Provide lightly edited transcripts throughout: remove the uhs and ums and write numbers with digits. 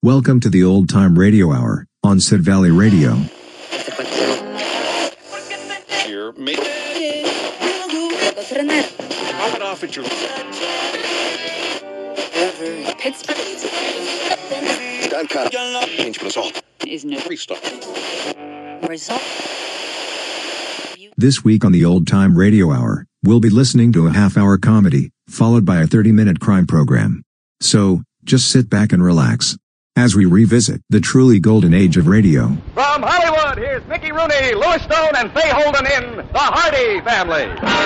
Welcome to the Old Time Radio Hour on Sid Valley Radio. This week on the Old Time Radio Hour, we'll be listening to a half-hour comedy, followed by a 30-minute crime program. So, just sit back and relax as we revisit the truly golden age of radio. From Hollywood, here's Mickey Rooney, Louis Stone, and Fay Holden in The Hardy Family.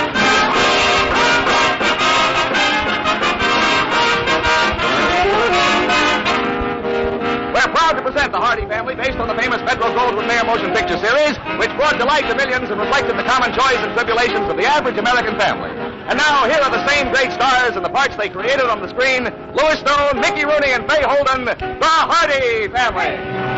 We're proud to present The Hardy Family, based on the famous Metro-Goldwyn-Mayer motion picture series, which brought delight to millions and reflected the common joys and tribulations of the average American family. And now, here are the same great stars and the parts they created on the screen: Louis Stone, Mickey Rooney, and Fay Holden, The Hardy Family.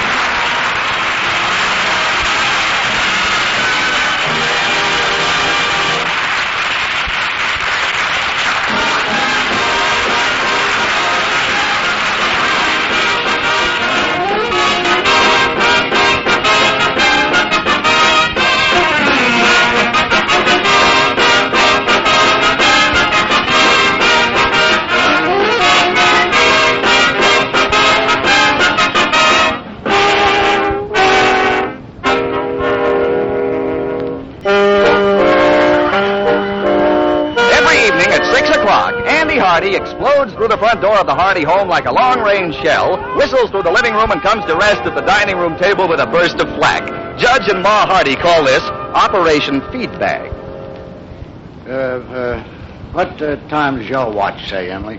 Hardy explodes through the front door of the Hardy home like a long-range shell, whistles through the living room, and comes to rest at the dining room table with a burst of flack. Judge and Ma Hardy call this Operation Feedbag. What time does your watch say, Emily?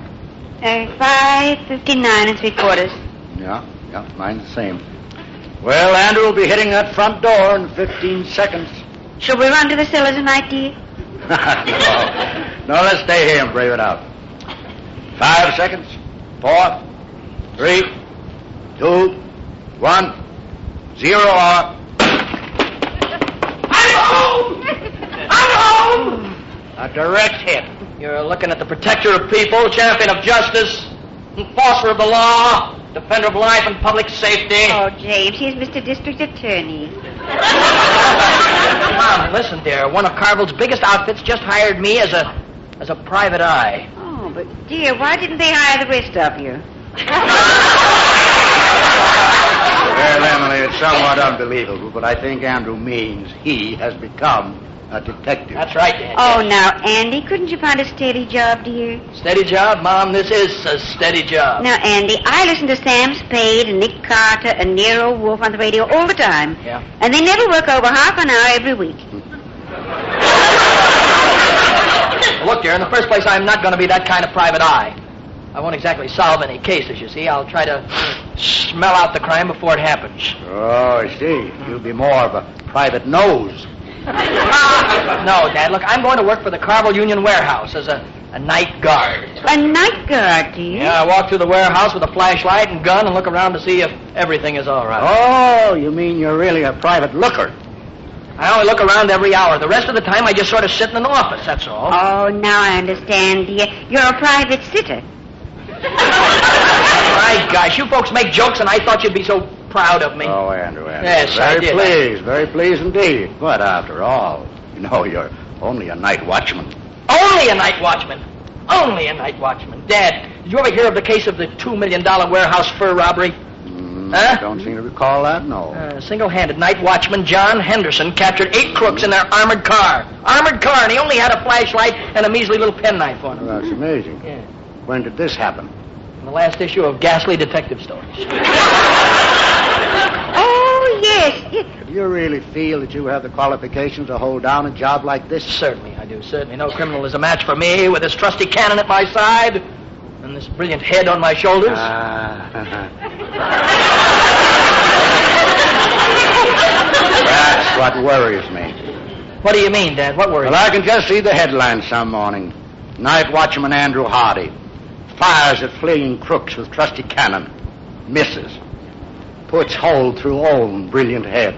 5:59 3/4. Yeah, mine's the same. Well, Andrew will be hitting that front door in 15 seconds. Shall we run to the cellar tonight, dear? No, let's stay here and brave it out. 5 seconds. 4, 3, 2, 1, 0. I'm home! I'm home! A direct hit. You're looking at the protector of people, champion of justice, enforcer of the law, defender of life and public safety. Oh, James, here's Mr. District Attorney. Mom, listen, dear. One of Carville's biggest outfits just hired me as a private eye. Oh, but, dear, why didn't they hire the rest of you? Well, Emily, it's somewhat unbelievable, but I think Andrew means he has become a detective. That's right, Dad. Oh, now, Andy, couldn't you find a steady job, dear? Steady job? Mom, this is a steady job. Now, Andy, I listen to Sam Spade and Nick Carter and Nero Wolfe on the radio all the time. Yeah. And they never work over half an hour every week. Look, dear, in the first place, I'm not going to be that kind of private eye. I won't exactly solve any cases, you see. I'll try to smell out the crime before it happens. Oh, I see. You'll be more of a private nose. No, Dad, look, I'm going to work for the Carville Union Warehouse as a night guard. A night guard, dear? Yeah, I walk through the warehouse with a flashlight and gun and look around to see if everything is all right. Oh, you mean you're really a private looker? I only look around every hour. The rest of the time, I just sort of sit in an office, that's all. Oh, now I understand, dear. You're a private sitter. My gosh, you folks make jokes, and I thought you'd be so proud of me. Oh, Andrew. Yes, I did. Very pleased indeed. But after all, you know, you're only a night watchman. Only a night watchman? Only a night watchman. Dad, did you ever hear of the case of the $2 million warehouse fur robbery? I don't seem to recall that, no. Single-handed night watchman John Henderson captured 8 crooks in their armored car. Armored car, and he only had a flashlight and a measly little penknife on him. Well, that's amazing. Yeah. When did this happen? In the last issue of Ghastly Detective Stories. Oh, yes. Do you really feel that you have the qualifications to hold down a job like this? Certainly, I do. Certainly. No criminal is a match for me with this trusty cannon at my side and this brilliant head on my shoulders. That's what worries me. What do you mean, Dad? What worries you? Well, I can just see the headlines some morning. Night watchman Andrew Hardy fires at fleeing crooks with trusty cannon. Misses. Puts hole through own brilliant head.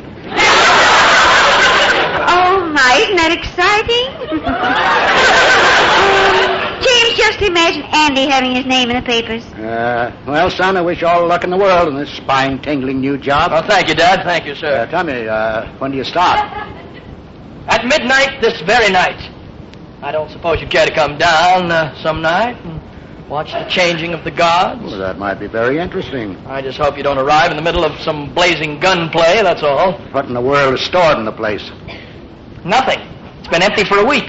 Oh, my, isn't that exciting? James, Just imagine Andy having his name in the papers. Well, son, I wish you all the luck in the world in this spine-tingling new job. Oh, thank you, Dad. Thank you, sir. Tell me, when do you start? At midnight this very night. I don't suppose you care to come down some night and watch the changing of the guards? Well, that might be very interesting. I just hope you don't arrive in the middle of some blazing gunplay, that's all. What in the world is stored in the place? Nothing. It's been empty for a week.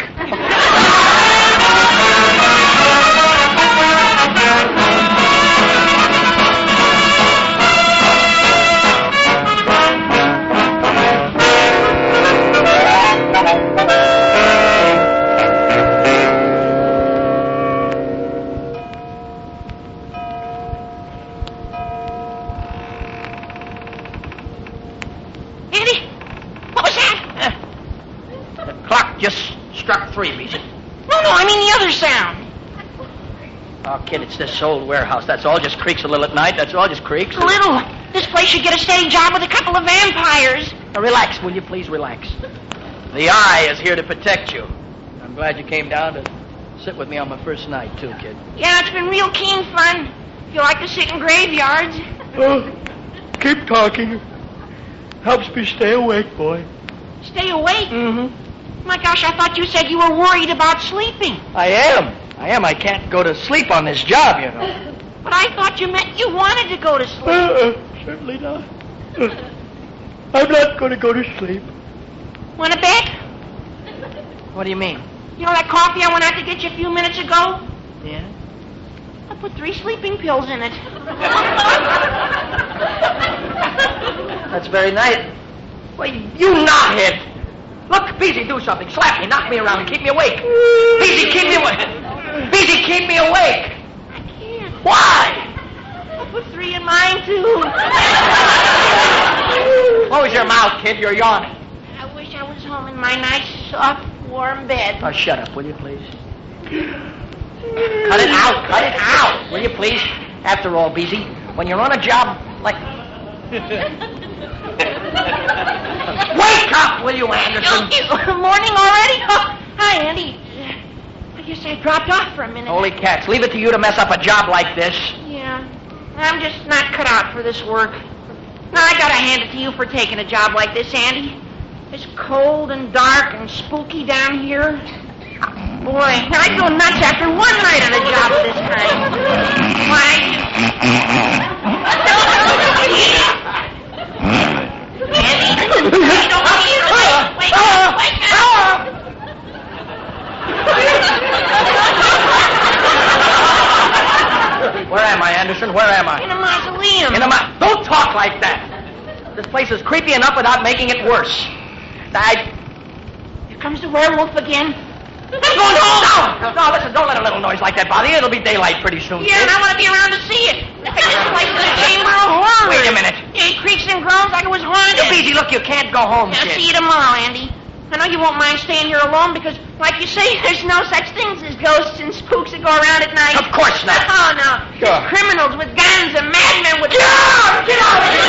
Struck 3, Beezy. No, I mean the other sound. Oh, kid, it's this old warehouse. That's all. Just creaks a little at night. That's all. Just creaks. A little. This place should get a steady job with a couple of vampires. Now, relax, will you please relax? The Eye is here to protect you. I'm glad you came down to sit with me on my first night, too, kid. Yeah, it's been real keen fun. You like to sit in graveyards? Oh, keep talking. Helps me stay awake, boy. Stay awake? Mm-hmm. My gosh, I thought you said you were worried about sleeping. I am. I can't go to sleep on this job, you know. But I thought you meant you wanted to go to sleep. Certainly not. I'm not going to go to sleep. Want to bet? What do you mean? You know that coffee I went out to get you a few minutes ago? Yeah? I put 3 sleeping pills in it. That's very nice. Well, you knothead. Look, Beezy, do something. Slap me, knock me around, and keep me awake. Beezy, keep me awake. Beezy, keep me awake. I can't. Why? I put 3 in mine, too. Close your mouth, kid. You're yawning. I wish I was home in my nice, soft, warm bed. Oh, shut up, will you, please? Cut it out. Cut it out, will you, please? After all, Beezy, when you're on a job like... Wake up, will you, Anderson? Morning already? Oh, hi, Andy. I guess I dropped off for a minute. Holy cats, leave it to you to mess up a job like this. Yeah, I'm just not cut out for this work. Now, I gotta hand it to you for taking a job like this, Andy. It's cold and dark and spooky down here. Boy, I'd go nuts after one night on a job of this kind. Why? Andy, I don't want you to wake up, wake up. Where am I, Anderson? Where am I? In a mausoleum. Don't talk like that. This place is creepy enough without making it worse. Here comes the werewolf again. I'm going home. No, listen, don't let a little noise like that bother you. It'll be daylight pretty soon. Yeah, and I want to be around to see it. This place is a chamber of horror. Wait a minute. It creaks and groans like it was haunted. Beezy, look, you can't go home, I'll kid. see you tomorrow, Andy. I know you won't mind staying here alone because, like you say, there's no such things as ghosts and spooks that go around at night. Of course not. Oh, no. Sure. There's criminals with guns and madmen with... Get out! Get out of here!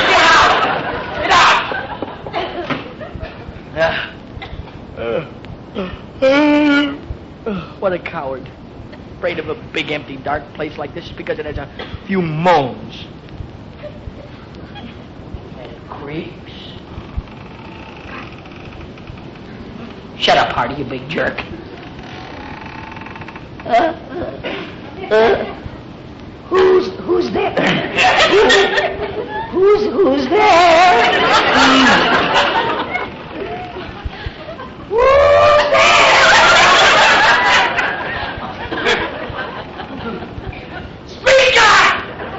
Get out! What a coward. Afraid of a big, empty, dark place like this because it has a few moans. And it creaks. Shut up, Hardy, you big jerk. Who's there? Who's there? Who's there? Speak up!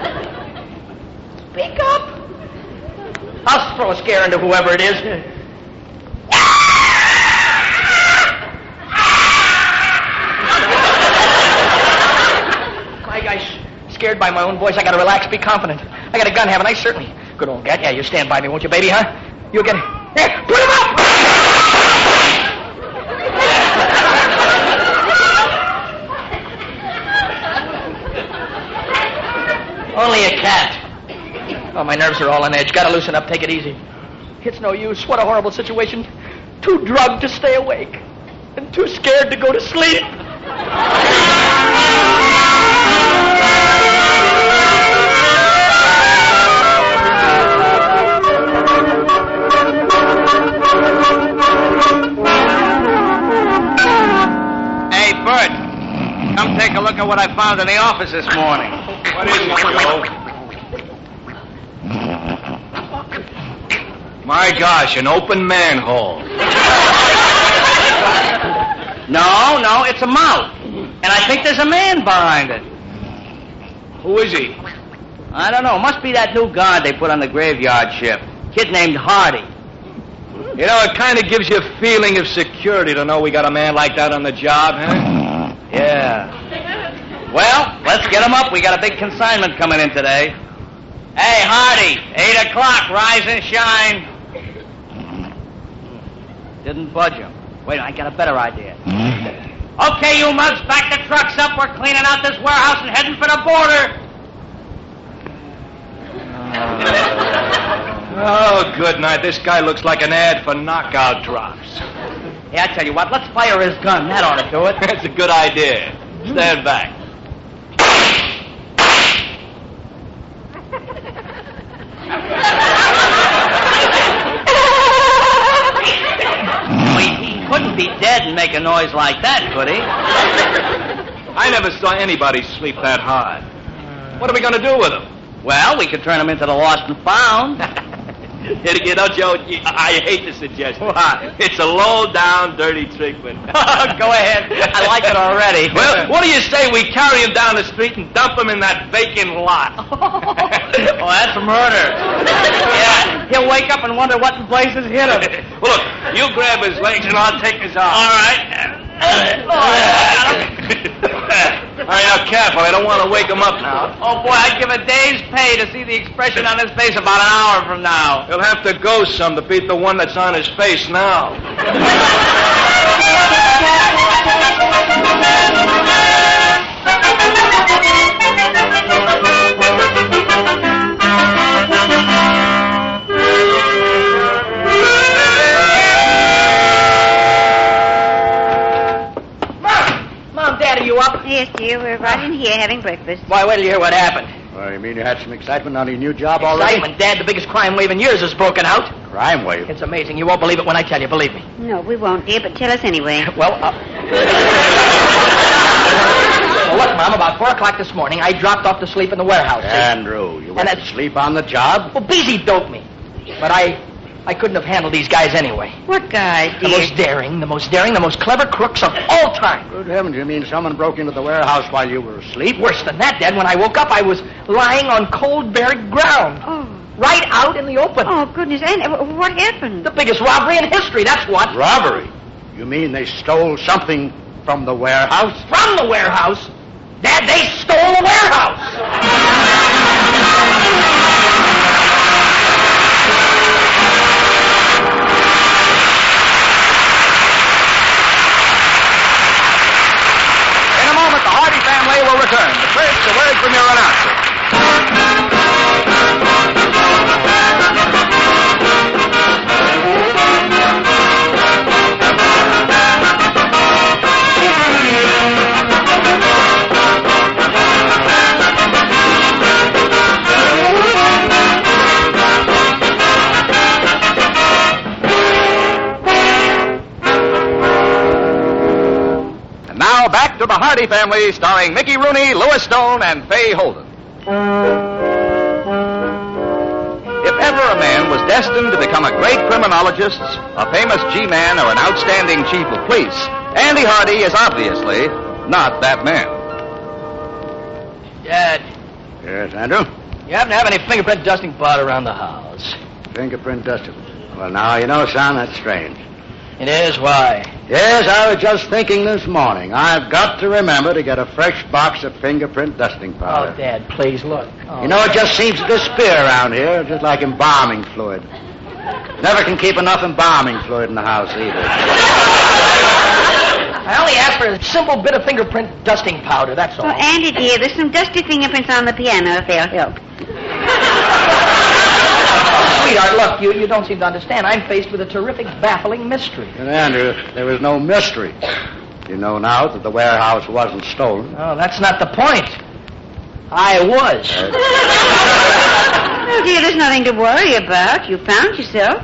Speak up. I'll throw a scare into whoever it is. My guy's scared by my own voice. I gotta relax, be confident. I got a gun, haven't I? Certainly. Good old gat. Yeah, you stand by me, won't you, baby, huh? You'll get it. Here, put him up! Only a cat. Oh, my nerves are all on edge. Gotta loosen up. Take it easy. It's no use. What a horrible situation. Too drugged to stay awake. And too scared to go to sleep. what I found in the office this morning. What is it, Joe? My gosh, an open manhole. No, it's a mouth. And I think there's a man behind it. Who is he? I don't know. Must be that new guard they put on the graveyard shift. Kid named Hardy. You know, it kind of gives you a feeling of security to know we got a man like that on the job, huh? Yeah. Well, let's get him up. We got a big consignment coming in today. Hey, Hardy, 8 o'clock, rise and shine. Didn't budge him. Wait, I got a better idea. Okay, you mugs, back the trucks up. We're cleaning out this warehouse and heading for the border. Oh, good night. This guy looks like an ad for knockout drops. Hey, I tell you what, let's fire his gun. That ought to do it. That's a good idea. Stand back. He couldn't be dead and make a noise like that, could he? I never saw anybody sleep that hard. What are we going to do with him? Well, we could turn him into the lost and found. You know, Joe, I hate the suggestion. What? It's a low-down, dirty trick, but... Go ahead. I like it already. Well, what do you say we carry him down the street and dump him in that vacant lot? Oh, that's murder. Yeah, he'll wake up and wonder what in places hit him. Well, look, you grab his legs and I'll take his arm. All right. All right, now, careful. I don't want to wake him up now. Oh, boy, I'd give a day's pay to see the expression on his face about an hour from now. He'll have to go some to beat the one that's on his face now. Mom, Dad, are you up? Yes, dear, we're right in here having breakfast. Why, wait till you hear what happened. Well, you mean you had some excitement on your new job already? Excitement, Dad. The biggest crime wave in years has broken out. Crime wave? It's amazing. You won't believe it when I tell you. Believe me. No, we won't, dear, but tell us anyway. Well, look, Mom, about 4 o'clock this morning, I dropped off to sleep in the warehouse. Andrew, you went to sleep on the job? Well, Beezy doped me. But I couldn't have handled these guys anyway. What guys, The dear? most daring, the most clever crooks of all time. Good heavens, you mean someone broke into the warehouse while you were asleep? Worse than that, Dad. When I woke up, I was lying on cold, bare ground. Oh. Right out in the open. Oh, goodness. And what happened? The biggest robbery in history, that's what. Robbery? You mean they stole something from the warehouse? From the warehouse? Dad, they stole the warehouse. In a moment, the Hardy family will return. But first, a word from your announcer. Now back to the Hardy family, starring Mickey Rooney, Louis Stone, and Fay Holden. If ever a man was destined to become a great criminologist, a famous G-man, or an outstanding chief of police, Andy Hardy is obviously not that man. Dad, Yes, Andrew? you happen to have any fingerprint dusting powder around the house? Fingerprint dusted. Well, now, you know, son, that's strange. It is? Why? Yes, I was just thinking this morning. I've got to remember to get a fresh box of fingerprint dusting powder. Oh, Dad, please, look. Oh. You know, it just seems to disappear around here, just like embalming fluid. Never can keep enough embalming fluid in the house, either. I only asked for a simple bit of fingerprint dusting powder, that's all. Oh, Andy, dear, there's some dusty fingerprints on the piano if they'll help. Sweetheart, look, you don't seem to understand. I'm faced with a terrific, baffling mystery. And Andrew, there was no mystery. You know now that the warehouse wasn't stolen. Oh, that's not the point. I was. Well, dear, there's nothing to worry about. You found yourself.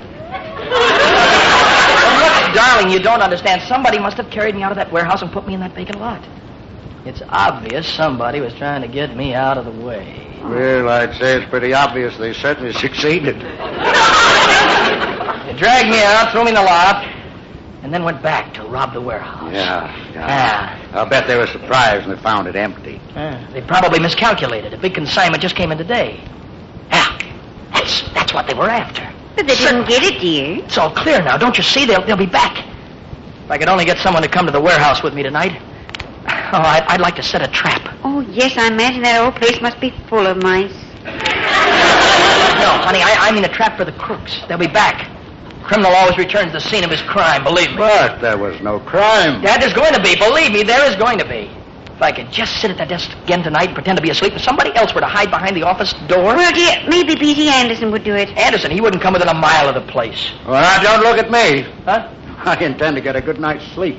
Well, look, darling, you don't understand. Somebody must have carried me out of that warehouse and put me in that vacant lot. It's obvious somebody was trying to get me out of the way. Well, I'd say it's pretty obvious they certainly succeeded. They dragged me out, threw me in the loft, and then went back to rob the warehouse. Yeah. I'll bet they were surprised when they found it empty. They probably miscalculated. A big consignment just came in today. Yeah, that's what they were after. But they didn't get it, dear. It's all clear now. Don't you see? They'll be back. If I could only get someone to come to the warehouse with me tonight. Oh, I'd like to set a trap. Oh, yes, I imagine that old place must be full of mice. No, honey, I mean a trap for the crooks. They'll be back. Criminal always returns to the scene of his crime, believe me. But there was no crime. Dad, there's going to be. Believe me, there is going to be. If I could just sit at the desk again tonight and pretend to be asleep, if somebody else were to hide behind the office door... Well, dear, maybe B.T. Anderson would do it. Anderson, he wouldn't come within a mile of the place. Well, now, don't look at me. Huh? I intend to get a good night's sleep.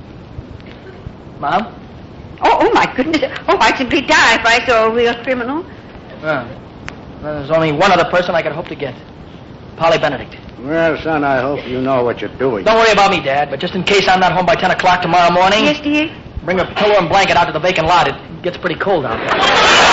Mom? Oh, my goodness. Oh, I'd simply die if I saw a real criminal. Well, there's only one other person I could hope to get. Polly Benedict. Well, son, I hope you know what you're doing. Don't worry about me, Dad, but just in case I'm not home by 10 o'clock tomorrow morning... Yes, dear? Bring a pillow and blanket out to the vacant lot. It gets pretty cold out there.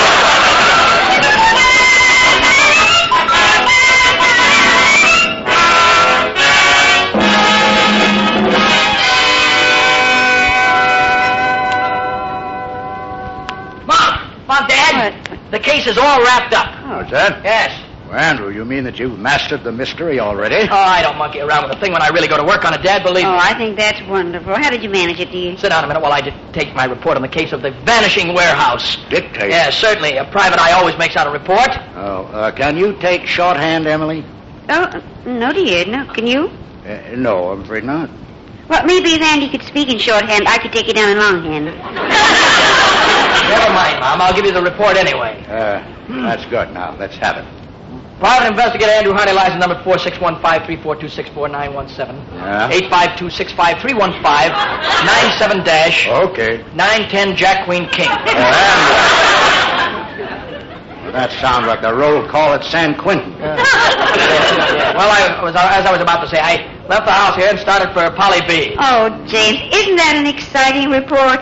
Mom, Dad. What? The case is all wrapped up. What's that? Yes. Well, Andrew, you mean that you've mastered the mystery already? Oh, I don't monkey around with a thing when I really go to work on it, Dad, believe me. Oh, I think that's wonderful. How did you manage it, dear? Sit down a minute while I dictate my report on the case of the vanishing warehouse. Dictate? Yes, certainly. A private eye always makes out a report. Oh, can you take shorthand, Emily? Oh, no, dear. No. Can you? No, I'm afraid not. Well, maybe if Andy could speak in shorthand, I could take it down in longhand. Never mind, Mom. I'll give you the report anyway. That's good. Now, let's have it. Private investigator Andrew Hardy, license number 4615-342-64917. Yeah? 852-65315, 97-. Okay. 910 Jack Queen King. Well, that sounds like the roll call at San Quentin. Well, as I was about to say, I left the house here and started for Polly B. Oh, James, isn't that an exciting report?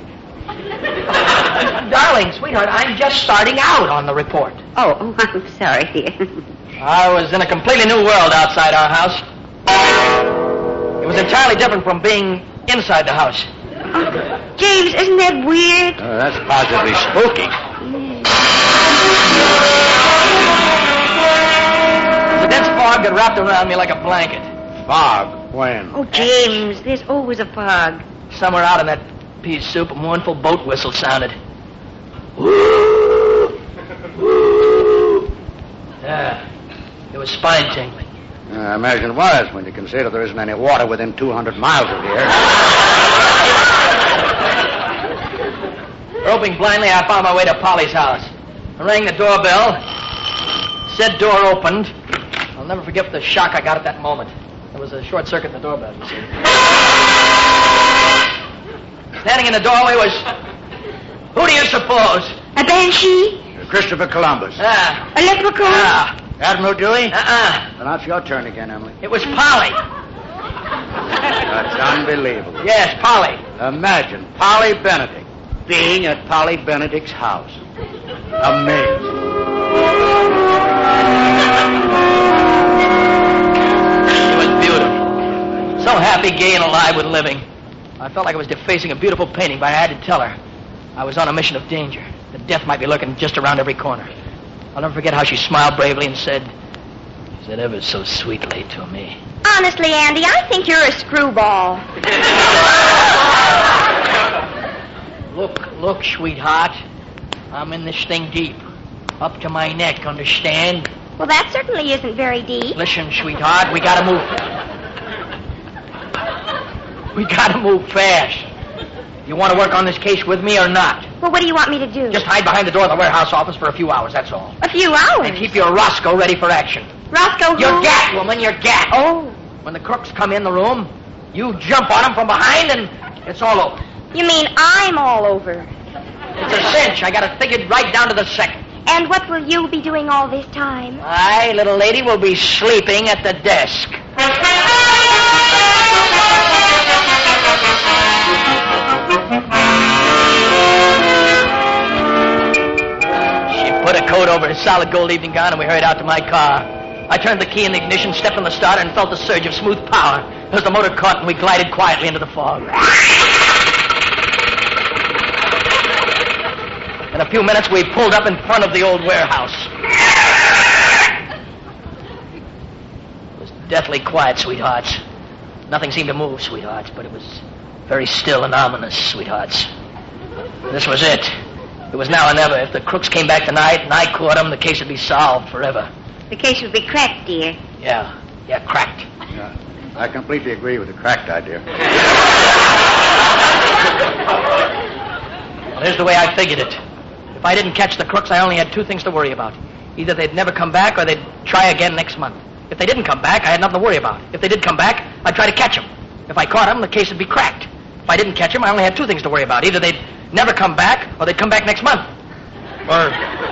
Darling, sweetheart, I'm just starting out on the report. Oh, I'm sorry, dear. I was in a completely new world outside our house. It was entirely different from being inside the house. Oh, James, isn't that weird? That's positively spooky. The dense fog that wrapped around me like a blanket. Fog? When? Oh, James, there's always a fog. Somewhere out in that pea soup, a mournful boat whistle sounded. Woo! Woo! Yeah, it was spine-tingling. I imagine it was, when you consider there isn't any water within 200 miles of here. Groping blindly, I found my way to Polly's house. I rang the doorbell. Said door opened. I'll never forget the shock I got at that moment. There was a short circuit in the doorbell, you see. Standing in the doorway was... Who do you suppose? A banshee? Christopher Columbus. Ah. A leprechaun? Ah. Admiral Dewey? Uh-uh. Well, now it's your turn again, Emily. It was Polly. That's unbelievable. Yes, Polly. Imagine Polly Benedict being at Polly Benedict's house. Amazing. It was beautiful. So happy, gay, and alive with living. I felt like I was defacing a beautiful painting, but I had to tell her I was on a mission of danger, that death might be lurking just around every corner. I'll never forget how she smiled bravely and said ever so sweetly to me. Honestly, Andy, I think you're a screwball. Look, sweetheart. I'm in this thing deep. Up to my neck, understand? Well, that certainly isn't very deep. Listen, sweetheart, we gotta move. We gotta move fast. You want to work on this case with me or not? Well, what do you want me to do? Just hide behind the door of the warehouse office for a few hours, that's all. A few hours? And keep your Roscoe ready for action. Roscoe who? Your gat, woman, your gat. Oh. When the crooks come in the room, you jump on them from behind and it's all over. You mean I'm all over? It's a cinch. I got it figured right down to the second. And what will you be doing all this time? I, little lady, will be sleeping at the desk. put a coat over his solid gold evening gown, and we hurried out to my car. I turned the key in the ignition, stepped on the starter, and felt the surge of smooth power. As the motor caught, and we glided quietly into the fog. In a few minutes, we pulled up in front of the old warehouse. It was deathly quiet, sweethearts. Nothing seemed to move, sweethearts, but it was very still and ominous, sweethearts. This was it. It was now or never. If the crooks came back tonight and I caught them, the case would be solved forever. The case would be cracked, dear. Yeah, cracked. Yeah, I completely agree with the cracked idea. Well, here's the way I figured it. If I didn't catch the crooks, I only had two things to worry about. Either they'd never come back or they'd try again next month. If they didn't come back, I had nothing to worry about. If they did come back, I'd try to catch them. If I caught them, the case would be cracked. If I didn't catch them, I only had two things to worry about. Either they'd never come back or they'd come back next month. Or...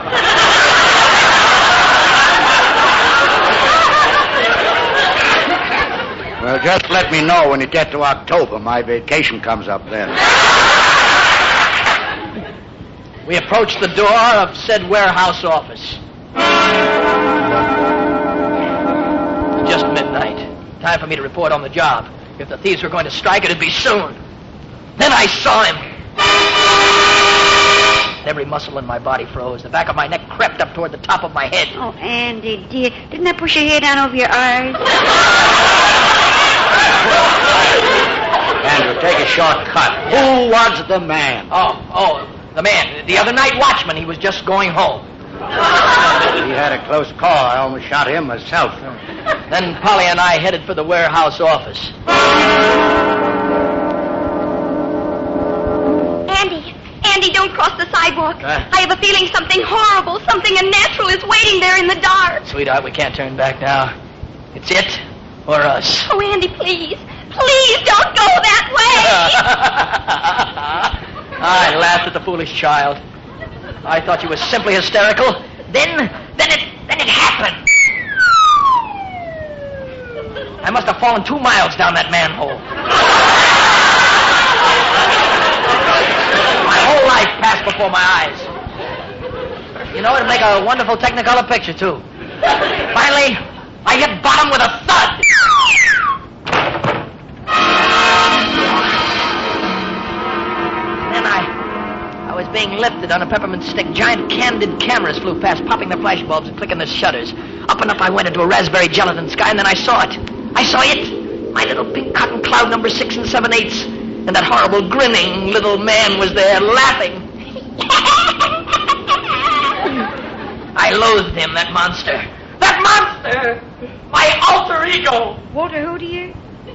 Well, just let me know when you get to October. My vacation comes up then. We approached the door of said warehouse office. Just midnight. Time for me to report on the job. If the thieves were going to strike, it'd be soon. Then I saw him. Every muscle in my body froze. The back of my neck crept up toward the top of my head. Oh, Andy, dear, didn't I push your hair down over your eyes? Andrew, take a short cut. Who was the man? Oh, the man. The other night watchman. He was just going home. He had a close call. I almost shot him myself. Then Polly and I headed for the warehouse office. Andy, don't cross the sidewalk. I have a feeling something horrible, something unnatural is waiting there in the dark. Sweetheart, we can't turn back now. It's it or us. Oh, Andy, please. Please don't go that way. I laughed at the foolish child. I thought she was simply hysterical. Then it happened. I must have fallen 2 miles down that manhole. My whole life passed before my eyes. You know, it'd make a wonderful Technicolor picture, too. Finally, I hit bottom with a thud. Then I was being lifted on a peppermint stick. Giant candid cameras flew past, popping the flash bulbs and clicking the shutters. Up and up I went into a raspberry gelatin sky, and then I saw it. I saw it. My little pink cotton cloud number 6 7/8. And that horrible grinning little man was there, laughing. I loathed him, that monster. That monster! My alter ego! Walter, who do you?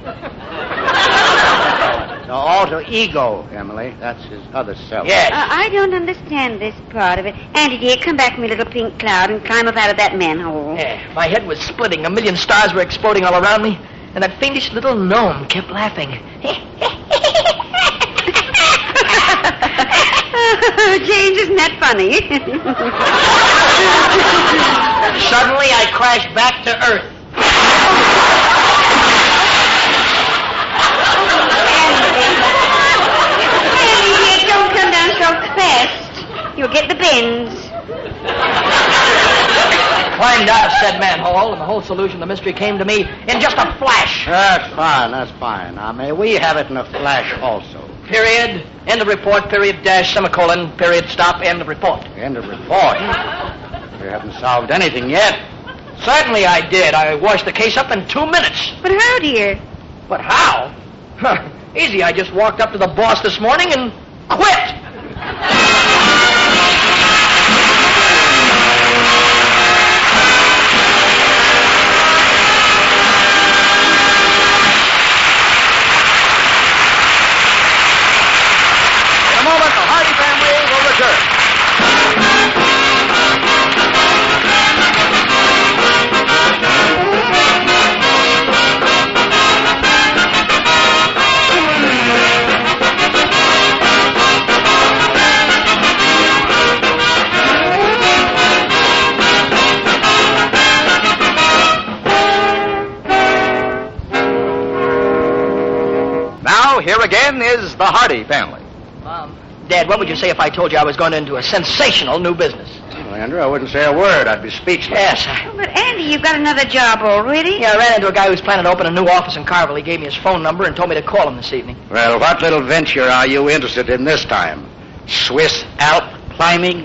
The alter ego, Emily. That's his other self. Yes. I don't understand this part of it. Andy, dear, come back, my little pink cloud, and climb up out of that manhole. Yeah, my head was splitting. A million stars were exploding all around me. And that fiendish little gnome kept laughing. James, isn't that funny? Suddenly, I crashed back to Earth. Andy, dear, don't come down so fast. You'll get the bends. Climbed out of said manhole, and the whole solution of the mystery came to me in just a flash. That's fine. Now, may we have it in a flash also? Period, end of report, period, dash, semicolon, period, stop, end of report. End of report. We haven't solved anything yet. Certainly I did. I washed the case up in 2 minutes. But how, dear? But how? Easy, I just walked up to the boss this morning and quit. Now, here again is the Hardy family. Dad, what would you say if I told you I was going into a sensational new business? Well, Andrew, I wouldn't say a word. I'd be speechless. Yes. But, Andy, you've got another job already. Yeah, I ran into a guy who was planning to open a new office in Carville. He gave me his phone number and told me to call him this evening. Well, what little venture are you interested in this time? Swiss Alp climbing?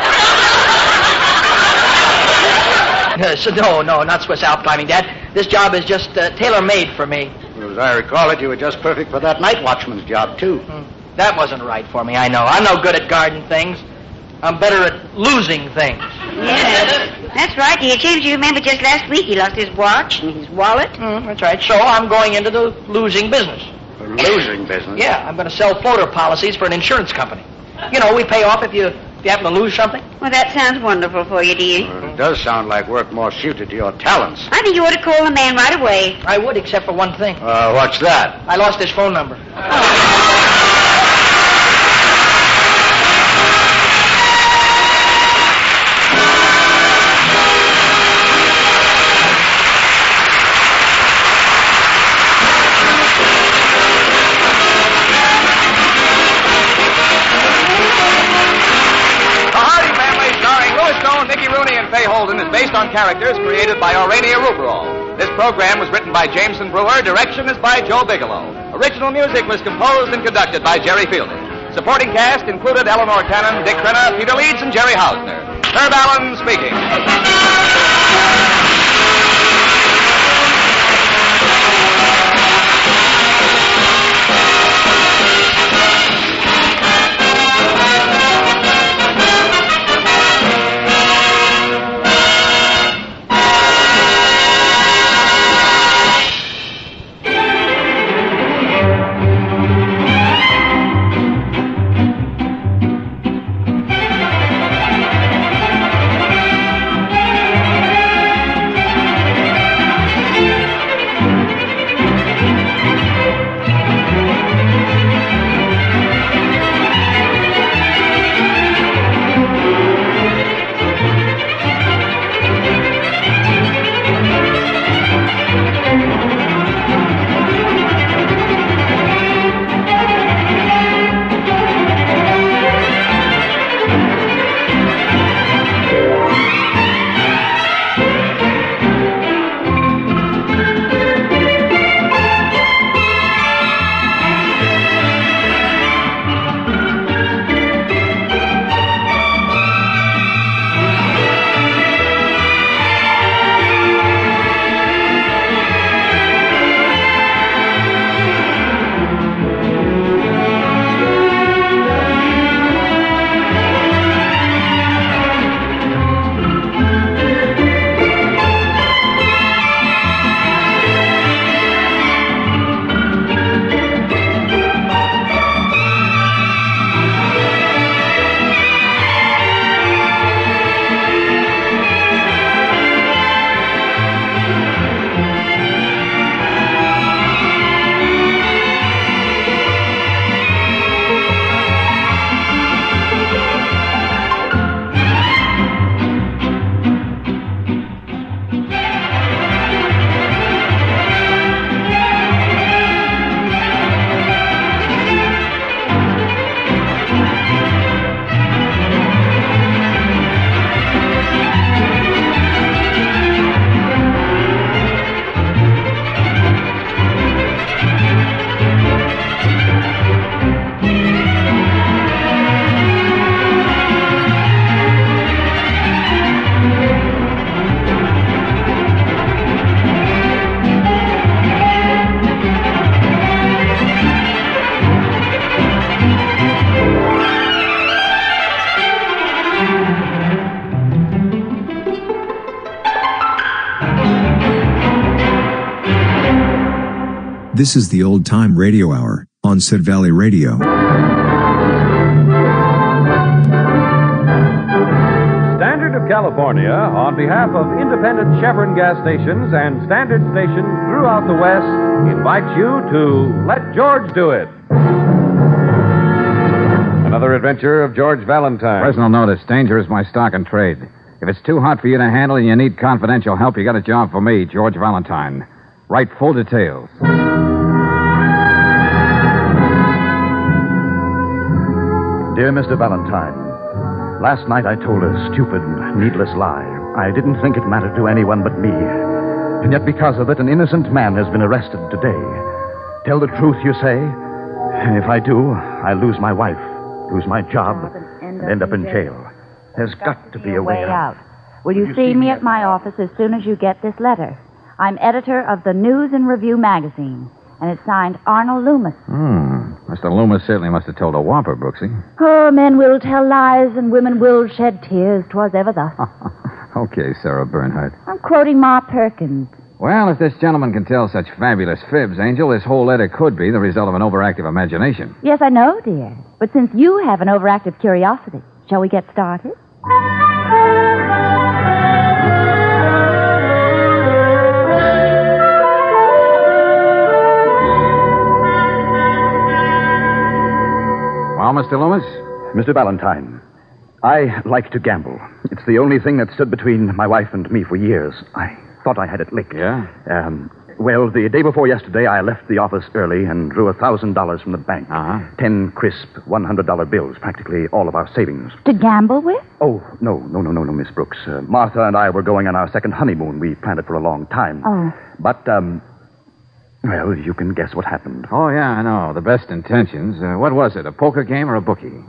So, no, not Swiss Alp climbing, Dad. This job is just tailor-made for me. Well, as I recall it, you were just perfect for that night watchman's job, too. That wasn't right for me, I know. I'm no good at guarding things. I'm better at losing things. Yes, that's right. James, you remember just last week he lost his watch and his wallet? That's right. So I'm going into the losing business. The losing business? Yeah, I'm going to sell floater policies for an insurance company. You know, we pay off if you happen to lose something. Well, that sounds wonderful for you, dear. Well, it does sound like work more suited to your talents. I think you ought to call the man right away. I would, except for one thing. What's that? I lost his phone number. Mickey Rooney and Fay Holden is based on characters created by Aurania Ruberol. This program was written by Jameson Brewer. Direction is by Joe Bigelow. Original music was composed and conducted by Jerry Fielding. Supporting cast included Eleanor Cannon, Dick Crenna, Peter Leeds, and Jerry Hausner. Herb Allen speaking. This is the Old Time Radio Hour on Sid Valley Radio. Standard of California, on behalf of independent Chevron gas stations and Standard stations throughout the West, invites you to Let George Do It. Another adventure of George Valentine. Personal notice. Danger is my stock and trade. If it's too hot for you to handle and you need confidential help, you got a job for me, George Valentine. Write full details. Dear Mr. Valentine, Last night I told a stupid, needless lie. I didn't think it mattered to anyone but me. And yet because of it, an innocent man has been arrested today. Tell the truth, you say? If I do, I lose my wife, lose my job, and end up in jail. There's got to be a way out. Will you see me at my office as soon as you get this letter? I'm editor of the News and Review magazine, and it's signed Arnold Loomis. Mr. Loomis certainly must have told a whopper, Brooksy. Oh, men will tell lies and women will shed tears. 'Twas ever thus. Okay, Sarah Bernhardt. I'm quoting Ma Perkins. Well, if this gentleman can tell such fabulous fibs, Angel, this whole letter could be the result of an overactive imagination. Yes, I know, dear. But since you have an overactive curiosity, shall we get started? Well, Mr. Loomis? Mr. Valentine, I like to gamble. It's the only thing that stood between my wife and me for years. I thought I had it licked. Yeah? Well, the day before yesterday, I left the office early and drew $1,000 from the bank. 10 crisp $100 bills, practically all of our savings. To gamble with? Oh, no, Miss Brooks. Martha and I were going on our second honeymoon. We planned it for a long time. Oh. But, well, you can guess what happened. Oh, yeah, I know. The best intentions. What was it, a poker game or a bookie?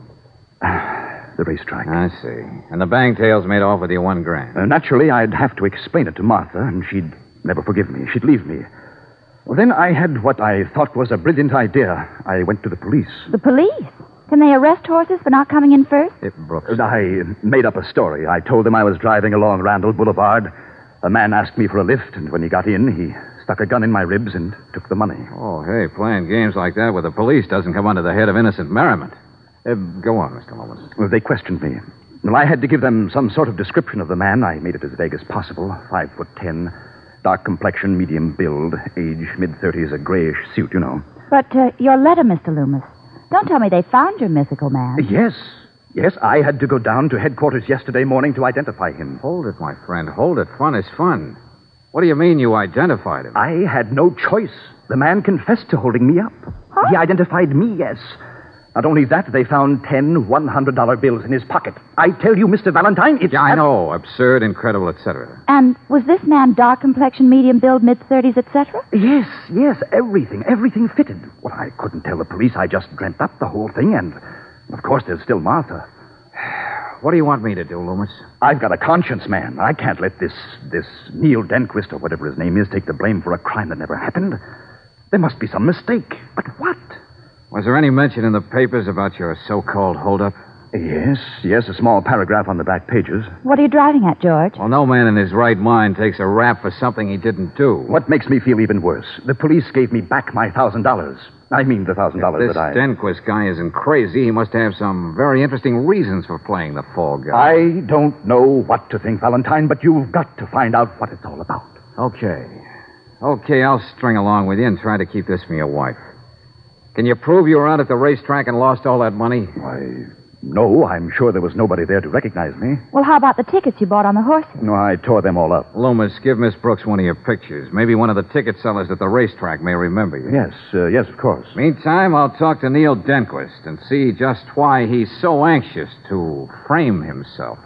The racetrack. I see. And the Bangtails made off with your $1,000. Naturally, I'd have to explain it to Martha, and she'd never forgive me. She'd leave me. Well, then I had what I thought was a brilliant idea. I went to the police. The police? Can they arrest horses for not coming in first? Brooks. I made up a story. I told them I was driving along Randall Boulevard. A man asked me for a lift, and when he got in, he stuck a gun in my ribs and took the money. Oh, hey, playing games like that with the police doesn't come under the head of innocent merriment. Go on, Mr. Loomis. Well, they questioned me. Well, I had to give them some sort of description of the man. I made it as vague as possible. 5'10", dark complexion, medium build, age mid-30s, a grayish suit, you know. But your letter, Mr. Loomis. Don't tell me they found your mythical man. Yes, I had to go down to headquarters yesterday morning to identify him. Hold it, my friend. Hold it. Fun is fun. What do you mean you identified him? I had no choice. The man confessed to holding me up. Huh? He identified me, yes. Not only that, they found 10 $100 bills in his pocket. I tell you, Mr. Valentine, it's... Yeah, I know. Absurd, incredible, etc. And was this man dark complexion, medium build, mid-30s, etc.? Yes, everything fitted. Well, I couldn't tell the police. I just dreamt up the whole thing, and, of course, there's still Martha. What do you want me to do, Loomis? I've got a conscience, man. I can't let this Neil Denquist, or whatever his name is, take the blame for a crime that never happened. There must be some mistake. But what? Was there any mention in the papers about your so-called holdup? Yes, a small paragraph on the back pages. What are you driving at, George? Well, no man in his right mind takes a rap for something he didn't do. What makes me feel even worse? The police gave me back my $1,000. I mean the $1,000 that I... This Denquist guy isn't crazy. He must have some very interesting reasons for playing the fall guy. I don't know what to think, Valentine, but you've got to find out what it's all about. Okay, I'll string along with you and try to keep this from your wife. Can you prove you were out at the racetrack and lost all that money? Why, no. I'm sure there was nobody there to recognize me. Well, how about the tickets you bought on the horses? No, I tore them all up. Loomis, give Miss Brooks one of your pictures. Maybe one of the ticket sellers at the racetrack may remember you. Yes, of course. Meantime, I'll talk to Neil Denquist and see just why he's so anxious to frame himself.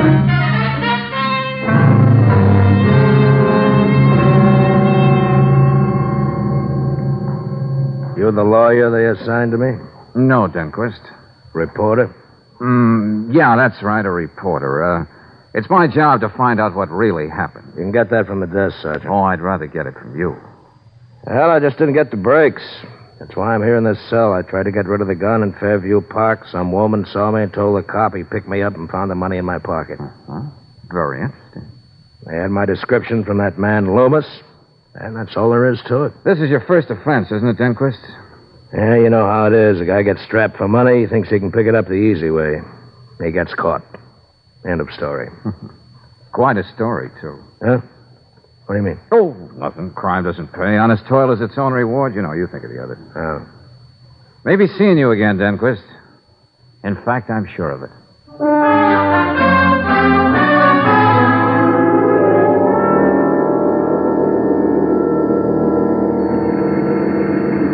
You're the lawyer they assigned to me? No, Denquist. Reporter? Yeah, that's right, a reporter. It's my job to find out what really happened. You can get that from the desk, Sergeant. Oh, I'd rather get it from you. Hell, I just didn't get the breaks. That's why I'm here in this cell. I tried to get rid of the gun in Fairview Park. Some woman saw me and told the cop he picked me up and found the money in my pocket. Very interesting. They had my description from that man, Loomis, and that's all there is to it. This is your first offense, isn't it, Denquist? Yeah, you know how it is. A guy gets strapped for money, he thinks he can pick it up the easy way. He gets caught. End of story. Quite a story, too. Huh? What do you mean? Oh, nothing. Crime doesn't pay. Honest toil is its own reward. You know, you think of the other. Oh. Maybe seeing you again, Denquist. In fact, I'm sure of it.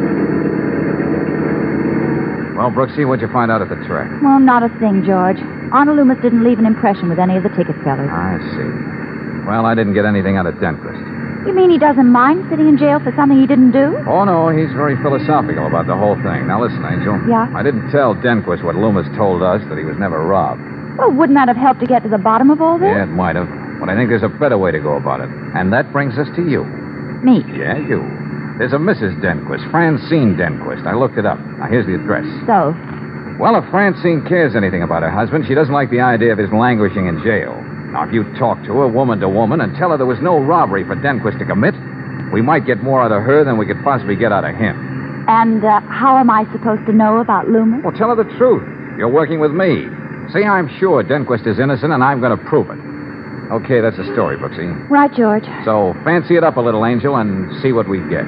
Well, Brooksy, what'd you find out at the track? Well, not a thing, George. Arnold Loomis didn't leave an impression with any of the ticket sellers. I see. Well, I didn't get anything out of Denquist. You mean he doesn't mind sitting in jail for something he didn't do? Oh, no, he's very philosophical about the whole thing. Now, listen, Angel. Yeah? I didn't tell Denquist what Loomis told us, that he was never robbed. Well, wouldn't that have helped to get to the bottom of all this? Yeah, it might have. But I think there's a better way to go about it. And that brings us to you. Me? Yeah, you. There's a Mrs. Denquist, Francine Denquist. I looked it up. Now, here's the address. So? Well, if Francine cares anything about her husband, she doesn't like the idea of his languishing in jail. Now, if you talk to her, woman to woman, and tell her there was no robbery for Denquist to commit, we might get more out of her than we could possibly get out of him. And how am I supposed to know about Loomis? Well, tell her the truth. You're working with me. See, I'm sure Denquist is innocent, and I'm going to prove it. Okay, that's the story, Brooksy. Right, George. So fancy it up a little, Angel, and see what we get.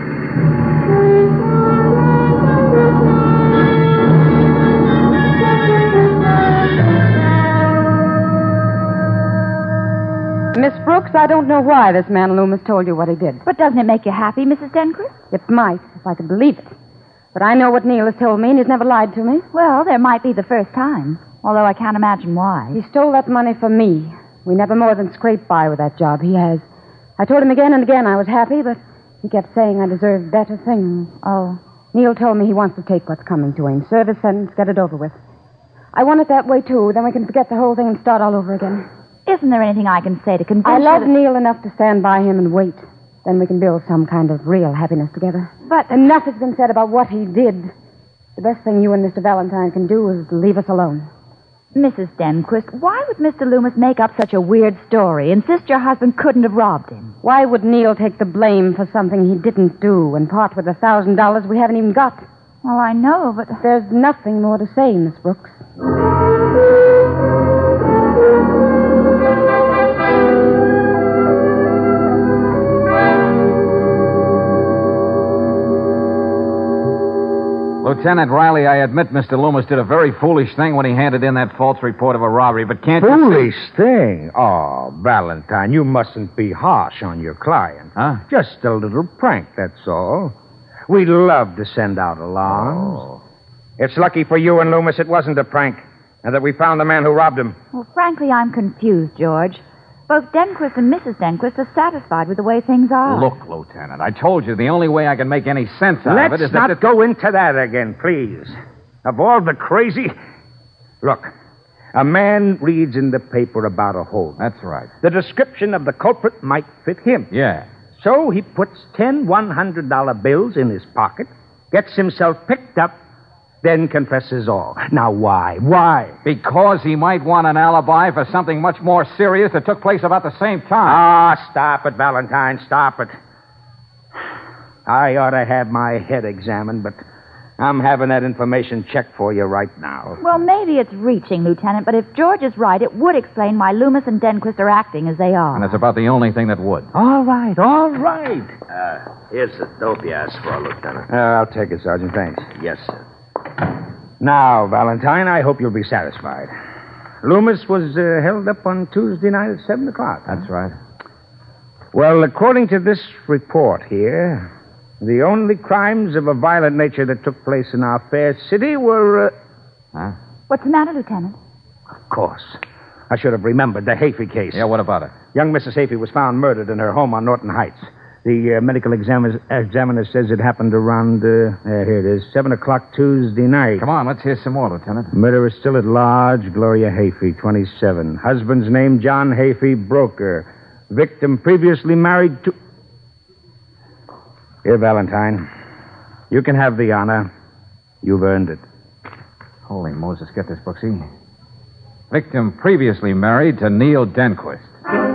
Miss Brooks, I don't know why this man Loomis told you what he did. But doesn't it make you happy, Mrs. Denquist? It might, if I could believe it. But I know what Neil has told me, and he's never lied to me. Well, there might be the first time, although I can't imagine why. He stole that money from me. We never more than scraped by with that job he has. I told him again and again I was happy, but he kept saying I deserved better things. Oh. Neil told me he wants to take what's coming to him. Serve his sentence, get it over with. I want it that way, too. Then we can forget the whole thing and start all over again. Isn't there anything I can say to convince I you love that... Neil enough to stand by him and wait. Then we can build some kind of real happiness together. But... Enough has been said about what he did. The best thing you and Mr. Valentine can do is leave us alone. Mrs. Denquist, why would Mr. Loomis make up such a weird story? Insist your husband couldn't have robbed him? Why would Neil take the blame for something he didn't do and part with $1,000 we haven't even got? Well, I know, but... There's nothing more to say, Miss Brooks. Lieutenant Riley, I admit Mr. Loomis did a very foolish thing when he handed in that false report of a robbery, but can't Foolish thing? Oh, Valentine, you mustn't be harsh on your client. Huh? Just a little prank, that's all. We love to send out alarms. Oh. It's lucky for you and Loomis it wasn't a prank, and that we found the man who robbed him. Well, frankly, I'm confused, George. Both Denquist and Mrs. Denquist are satisfied with the way things are. Look, Lieutenant, I told you the only way I can make any sense out of it Let's is not that... go into that again, please. Of all the crazy... Look, a man reads in the paper about a hold. That's right. The description of the culprit might fit him. Yeah. So he puts 10 $100 bills in his pocket, gets himself picked up, then confesses all. Now, why? Why? Because he might want an alibi for something much more serious that took place about the same time. Ah, stop it, Valentine, stop it. I ought to have my head examined, but I'm having that information checked for you right now. Well, maybe it's reaching, Lieutenant, but if George is right, it would explain why Loomis and Denquist are acting as they are. And it's about the only thing that would. All right, all right. Here's the dope you asked for, Lieutenant. I'll take it, Sergeant. Thanks. Yes, sir. Now, Valentine, I hope you'll be satisfied. Loomis was held up on Tuesday night at 7 o'clock. That's right. Well, according to this report here, the only crimes of a violent nature that took place in our fair city were... Huh? What's the matter, Lieutenant? Of course. I should have remembered the Hafey case. Yeah, what about it? Young Mrs. Hafey was found murdered in her home on Norton Heights. The medical examiner says it happened around, here it is, 7 o'clock Tuesday night. Come on, let's hear some more, Lieutenant. Murderer still at large, Gloria Hafey, 27. Husband's name, John Hafey, broker. Victim previously married to... Here, Valentine. You can have the honor. You've earned it. Holy Moses, get this, Brooksy. Victim previously married to Neil Denquist.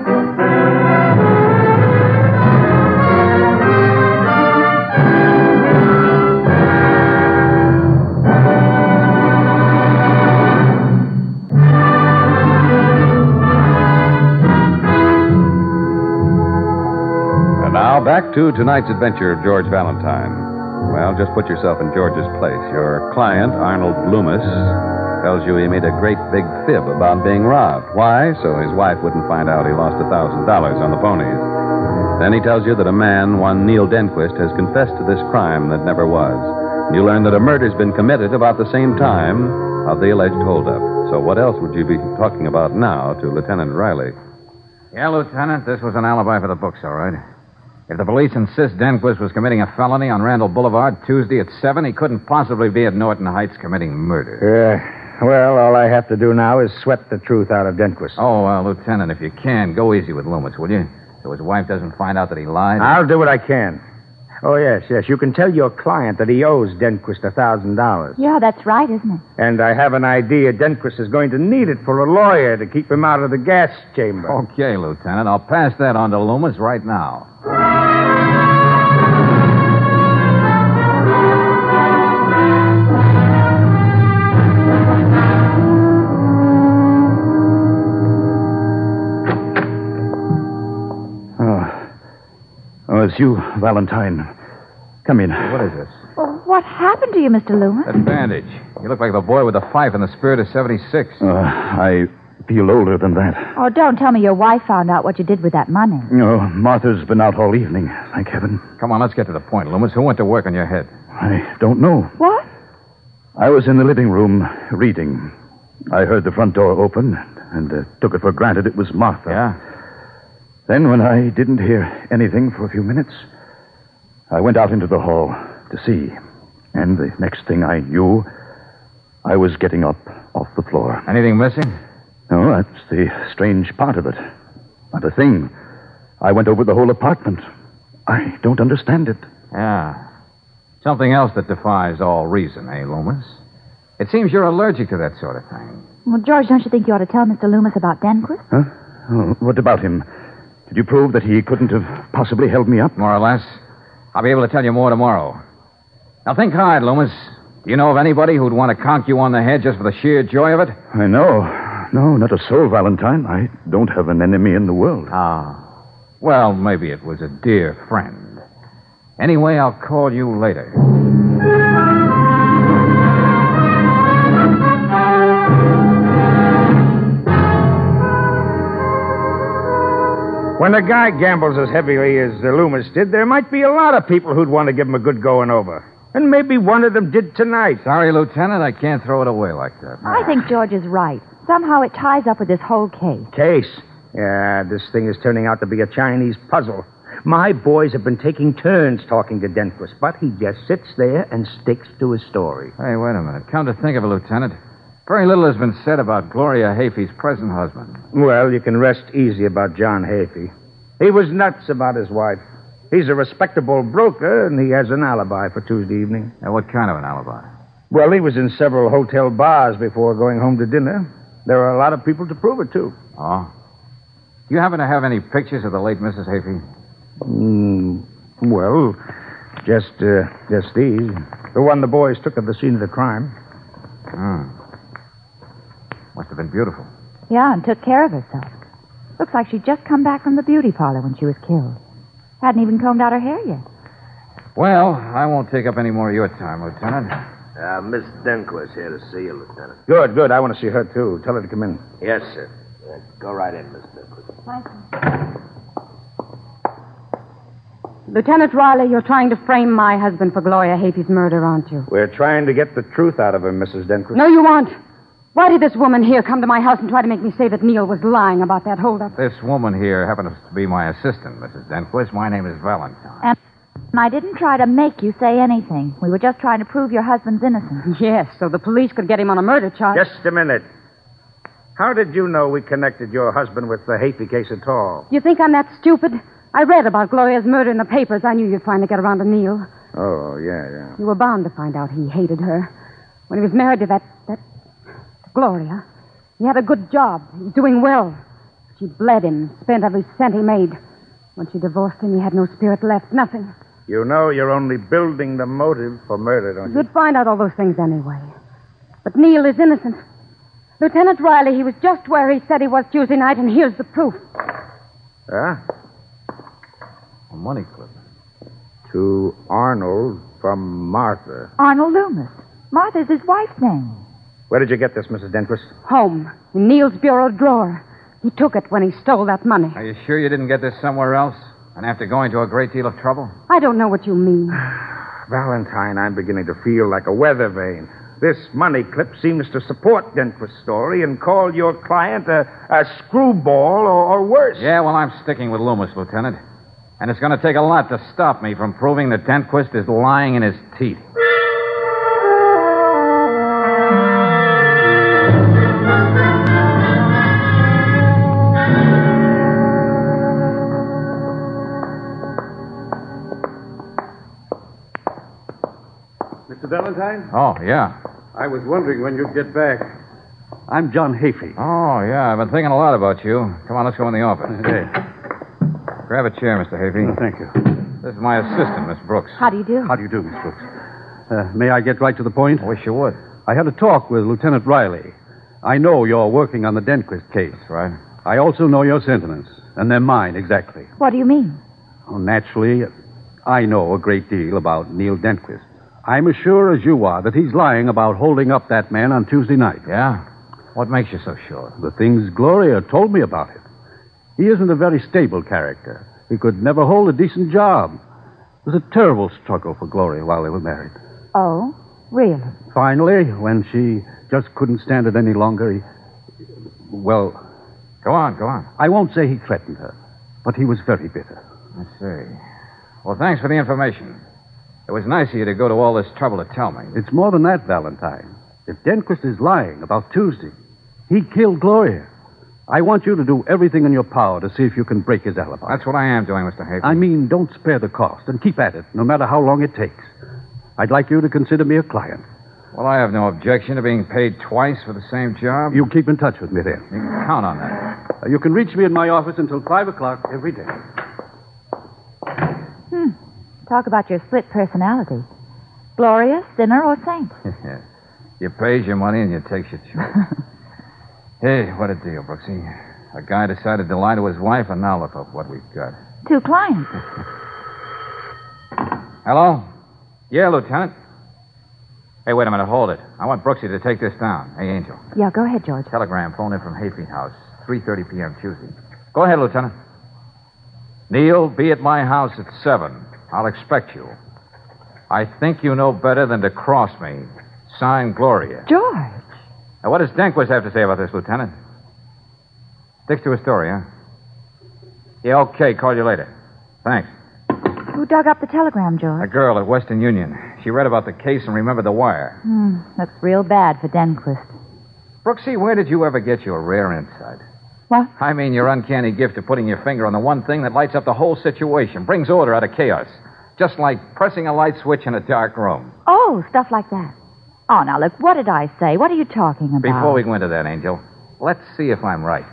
Back to tonight's adventure of George Valentine. Well, just put yourself in George's place. Your client, Arnold Loomis, tells you he made a great big fib about being robbed. Why? So his wife wouldn't find out he lost $1,000 on the ponies. Then he tells you that a man, one Neil Denquist, has confessed to this crime that never was. You learn that a murder's been committed about the same time of the alleged holdup. So what else would you be talking about now to Lieutenant Riley? Yeah, Lieutenant, this was an alibi for the books, all right. If the police insist Denquist was committing a felony on Randall Boulevard Tuesday at 7, he couldn't possibly be at Norton Heights committing murder. Well, all I have to do now is sweat the truth out of Denquist. Oh, Lieutenant, if you can, go easy with Loomis, will you? So his wife doesn't find out that he lied? I'll do what I can. Oh, yes. You can tell your client that he owes Denquist $1,000. Yeah, that's right, isn't it? And I have an idea Denquist is going to need it for a lawyer to keep him out of the gas chamber. Okay, Lieutenant. I'll pass that on to Loomis right now. Oh, it's you, Valentine. Come in. What is this? Well, what happened to you, Mr. Loomis? That bandage. You look like the boy with the fife in the spirit of 76. I feel older than that. Oh, don't tell me your wife found out what you did with that money. No, Martha's been out all evening, thank heaven. Come on, let's get to the point, Loomis. Who went to work on your head? I don't know. What? I was in the living room reading. I heard the front door open and took it for granted it was Martha. Yeah? Then, when I didn't hear anything for a few minutes, I went out into the hall to see. And the next thing I knew, I was getting up off the floor. Anything missing? No, that's the strange part of it. Not a thing. I went over the whole apartment. I don't understand it. Yeah. Something else that defies all reason, eh, Loomis? It seems you're allergic to that sort of thing. Well, George, don't you think you ought to tell Mr. Loomis about Denquist? Huh? Oh, what about him? Did you prove that he couldn't have possibly held me up? More or less. I'll be able to tell you more tomorrow. Now, think hard, Loomis. Do you know of anybody who'd want to conk you on the head just for the sheer joy of it? I know. No, not a soul, Valentine. I don't have an enemy in the world. Ah. Well, maybe it was a dear friend. Anyway, I'll call you later. When a guy gambles as heavily as Loomis did, there might be a lot of people who'd want to give him a good going over. And maybe one of them did tonight. Sorry, Lieutenant, I can't throw it away like that. I think George is right. Somehow it ties up with this whole case. Case? Yeah, this thing is turning out to be a Chinese puzzle. My boys have been taking turns talking to Denquist, but he just sits there and sticks to his story. Hey, wait a minute. Come to think of it, Lieutenant, very little has been said about Gloria Hafey's present husband. Well, you can rest easy about John Hafey. He was nuts about his wife. He's a respectable broker, and he has an alibi for Tuesday evening. Now, what kind of an alibi? Well, he was in several hotel bars before going home to dinner. There are a lot of people to prove it, too. Oh? You happen to have any pictures of the late Mrs. Hafey? Well, just these. The one the boys took at the scene of the crime. Must have been beautiful. Yeah, and took care of herself. Looks like she'd just come back from the beauty parlor when she was killed. Hadn't even combed out her hair yet. Well, I won't take up any more of your time, Lieutenant. Miss Denquist here to see you, Lieutenant. Good. I want to see her, too. Tell her to come in. Yes, sir. Go right in, Miss Denquist. Thank you. Lieutenant Riley, you're trying to frame my husband for Gloria Hafey's murder, aren't you? We're trying to get the truth out of him, Mrs. Denquist. No, you aren't. Why did this woman here come to my house and try to make me say that Neil was lying about that holdup? This woman here happens to be my assistant, Mrs. Denquist. My name is Valentine. And I didn't try to make you say anything. We were just trying to prove your husband's innocent. Yes, so the police could get him on a murder charge. Just a minute. How did you know we connected your husband with the Hafey case at all? You think I'm that stupid? I read about Gloria's murder in the papers. I knew you'd finally get around to Neil. Oh, yeah. You were bound to find out he hated her. When he was married to that Gloria, he had a good job. He was doing well. She bled him, spent every cent he made. When she divorced him, he had no spirit left, nothing. You know you're only building the motive for murder, don't you? You'd find out all those things anyway. But Neil is innocent. Lieutenant Riley, he was just where he said he was Tuesday night, and here's the proof. Huh? A money clip. To Arnold from Martha. Arnold Loomis. Martha's his wife's name. Where did you get this, Mrs. Denquist? Home, in Neil's bureau drawer. He took it when he stole that money. Are you sure you didn't get this somewhere else? And after going to a great deal of trouble? I don't know what you mean. Valentine, I'm beginning to feel like a weather vane. This money clip seems to support Denquist's story and call your client a screwball or worse. Yeah, well, I'm sticking with Loomis, Lieutenant. And it's going to take a lot to stop me from proving that Denquist is lying in his teeth. Mr. Valentine? Oh, yeah. I was wondering when you'd get back. I'm John Hafey. Oh, yeah. I've been thinking a lot about you. Come on, let's go in the office. Hey. Grab a chair, Mr. Hafey. Oh, thank you. This is my assistant, Miss Brooks. How do you do? How do you do, Miss Brooks? May I get right to the point? I wish you would. I had a talk with Lieutenant Riley. I know you're working on the Denquist case. That's right. I also know your sentiments, and they're mine exactly. What do you mean? Oh, naturally, I know a great deal about Neil Denquist. I'm as sure as you are that he's lying about holding up that man on Tuesday night. Yeah? What makes you so sure? The things Gloria told me about it. He isn't a very stable character. He could never hold a decent job. It was a terrible struggle for Gloria while they were married. Oh, really? Finally, when she just couldn't stand it any longer, well... Go on. I won't say he threatened her, but he was very bitter. I see. Well, thanks for the information. It was nice of you to go to all this trouble to tell me. It's more than that, Valentine. If Denquist is lying about Tuesday, he killed Gloria. I want you to do everything in your power to see if you can break his alibi. That's what I am doing, Mr. Hafey. I mean, don't spare the cost and keep at it, no matter how long it takes. I'd like you to consider me a client. Well, I have no objection to being paid twice for the same job. You keep in touch with me then. You can count on that. You can reach me in my office until 5 o'clock every day. Talk about your split personality. Gloria, sinner, or saint? You pays your money and you takes your choice. Hey, what a deal, Brooksy. A guy decided to lie to his wife, and now look at what we've got. 2 clients. Hello? Yeah, Lieutenant. Hey, wait a minute. Hold it. I want Brooksy to take this down. Hey, Angel. Yeah, go ahead, George. Telegram phone in from Hafey House. 3:30 p.m. Tuesday. Go ahead, Lieutenant. Neil, be at my house at 7. I'll expect you. I think you know better than to cross me. Signed, Gloria. George. Now, what does Denquist have to say about this, Lieutenant? Sticks to his story, huh? Yeah, okay. Call you later. Thanks. Who dug up the telegram, George? A girl at Western Union. She read about the case and remembered the wire. That's real bad for Denquist. Brooksy, where did you ever get your rare insight? What? I mean your uncanny gift of putting your finger on the one thing that lights up the whole situation, brings order out of chaos. Just like pressing a light switch in a dark room. Oh, stuff like that. Oh, now, look, what did I say? What are you talking about? Before we go into that, Angel, let's see if I'm right.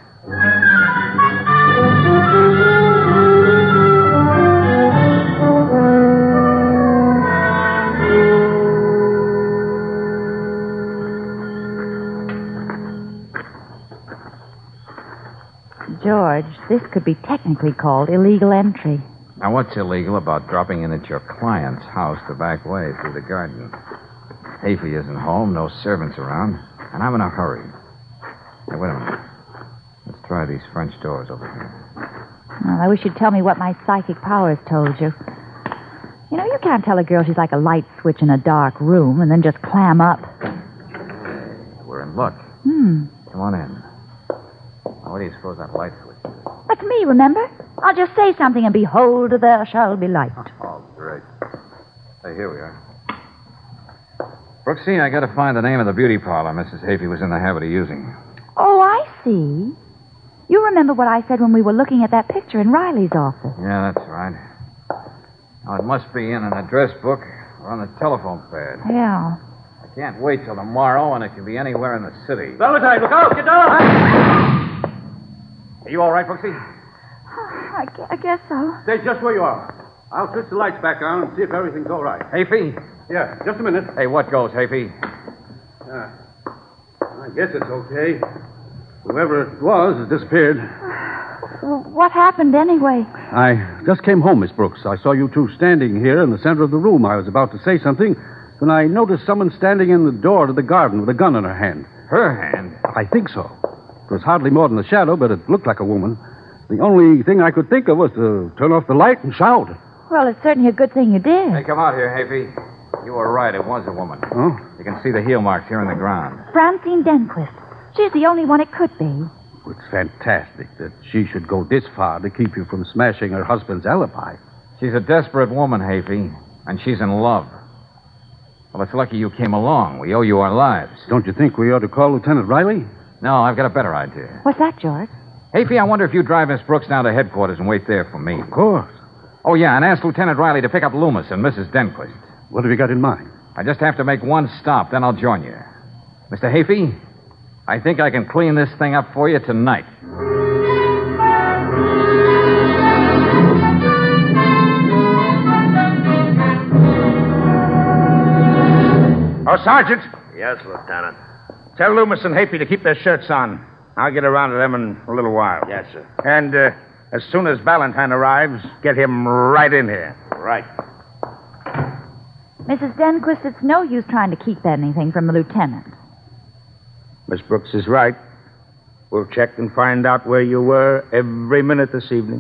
George, this could be technically called illegal entry. Now, what's illegal about dropping in at your client's house the back way through the garden? Hafey isn't home, no servants around, and I'm in a hurry. Hey, wait a minute. Let's try these French doors over here. Well, I wish you'd tell me what my psychic powers told you. You know, you can't tell a girl she's like a light switch in a dark room and then just clam up. We're in luck. Hmm. Come on in. Now, what do you suppose that light switch is? That's me, remember? I'll just say something and behold, there shall be light. Oh, great. Hey, here we are. Brooksy, I got to find the name of the beauty parlor Mrs. Hafey was in the habit of using. Oh, I see. You remember what I said when we were looking at that picture in Riley's office. Yeah, that's right. Now, it must be in an address book or on the telephone pad. Yeah. I can't wait till tomorrow, and it can be anywhere in the city. Valentine, look out! Get down! Are you all right, Brooksy? I guess so. Stay just where you are. I'll switch the lights back on and see if everything's all right. Hafey? Yeah, just a minute. Hey, what goes, Hafey? I guess it's okay. Whoever it was has disappeared. What happened anyway? I just came home, Miss Brooks. I saw you two standing here in the center of the room. I was about to say something when I noticed someone standing in the door to the garden with a gun in her hand. Her hand? I think so. It was hardly more than a shadow, but it looked like a woman. The only thing I could think of was to turn off the light and shout. Well, it's certainly a good thing you did. Hey, come out here, Hafey. You were right. It was a woman. Oh? You can see the heel marks here in the ground. Francine Denquist. She's the only one it could be. It's fantastic that she should go this far to keep you from smashing her husband's alibi. She's a desperate woman, Hafey, and she's in love. Well, it's lucky you came along. We owe you our lives. Don't you think we ought to call Lieutenant Riley? No, I've got a better idea. What's that, George? Hafey, I wonder if you drive Miss Brooks down to headquarters and wait there for me. Of course. Oh, yeah, and ask Lieutenant Riley to pick up Loomis and Mrs. Denquist. What have you got in mind? I just have to make one stop, then I'll join you. Mr. Hafey, I think I can clean this thing up for you tonight. Oh, Sergeant. Yes, Lieutenant. Tell Loomis and Hafey to keep their shirts on. I'll get around to them in a little while. Yes, sir. And as soon as Valentine arrives, get him right in here. Right. Mrs. Denquist, it's no use trying to keep anything from the lieutenant. Miss Brooks is right. We'll check and find out where you were every minute this evening.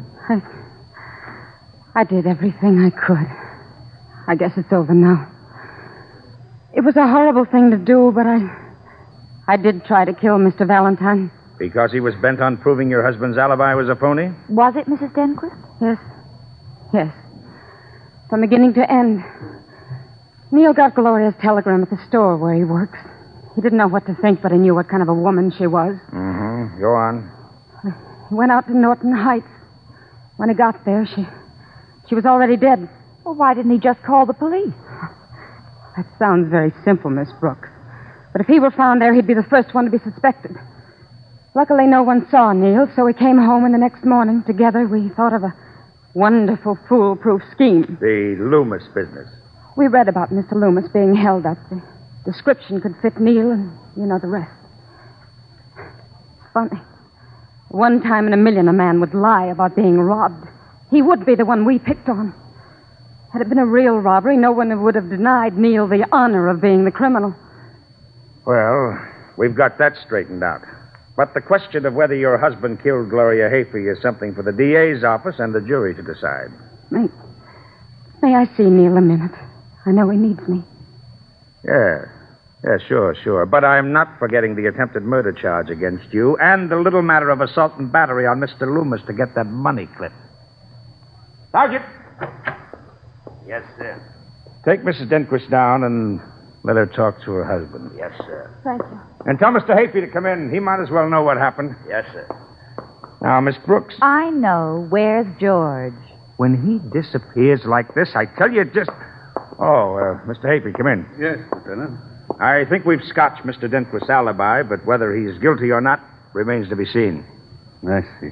I did everything I could. I guess it's over now. It was a horrible thing to do, but I did try to kill Mr. Valentine. Because he was bent on proving your husband's alibi was a phony? Was it, Mrs. Denquist? Yes. Yes. From beginning to end. Neil got Gloria's telegram at the store where he works. He didn't know what to think, but he knew what kind of a woman she was. Mm-hmm. Go on. He went out to Norton Heights. When he got there, she was already dead. Well, why didn't he just call the police? That sounds very simple, Miss Brooks. But if he were found there, he'd be the first one to be suspected. Luckily, no one saw Neil, so we came home, and the next morning, together, we thought of a wonderful, foolproof scheme. The Loomis business. We read about Mr. Loomis being held up. The description could fit Neil, and you know the rest. It's funny. One time in a million, a man would lie about being robbed. He would be the one we picked on. Had it been a real robbery, no one would have denied Neil the honor of being the criminal. Well, we've got that straightened out. But the question of whether your husband killed Gloria Hafey is something for the DA's office and the jury to decide. May I see Neil a minute? I know he needs me. Yeah, sure. But I'm not forgetting the attempted murder charge against you and the little matter of assault and battery on Mr. Loomis to get that money clip. Sergeant! Yes, sir. Take Mrs. Denquist down and let her talk to her husband. Yes, sir. Thank you. And tell Mr. Hafey to come in. He might as well know what happened. Yes, sir. Now, Miss Brooks. I know. Where's George? When he disappears like this, I tell you just... Oh, Mr. Hafey, come in. Yes, Lieutenant. I think we've scotched Mr. Denquist's alibi, but whether he's guilty or not remains to be seen. I see.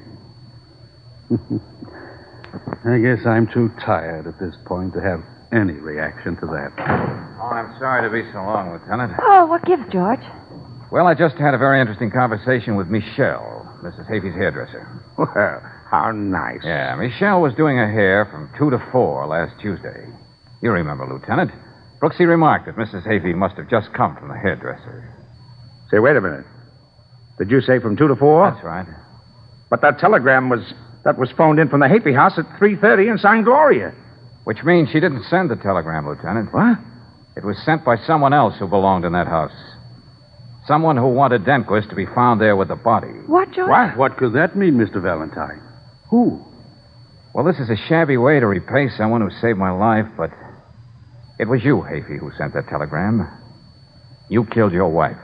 I guess I'm too tired at this point to have any reaction to that. Oh, I'm sorry to be so long, Lieutenant. Oh, what gives, George? Well, I just had a very interesting conversation with Michelle, Mrs. Hafey's hairdresser. Well, how nice. Yeah, Michelle was doing her hair from 2 to 4 last Tuesday. You remember, Lieutenant. Brooksy remarked that Mrs. Hafey must have just come from the hairdresser. Say, wait a minute. Did you say from 2 to 4? That's right. But that telegram was phoned in from the Hafey house at 3:30 and signed Gloria. Which means she didn't send the telegram, Lieutenant. What? It was sent by someone else who belonged in that house. Someone who wanted Denquist to be found there with the body. What, George? What could that mean, Mr. Valentine? Who? Well, this is a shabby way to repay someone who saved my life, but it was you, Hafey, who sent that telegram. You killed your wife.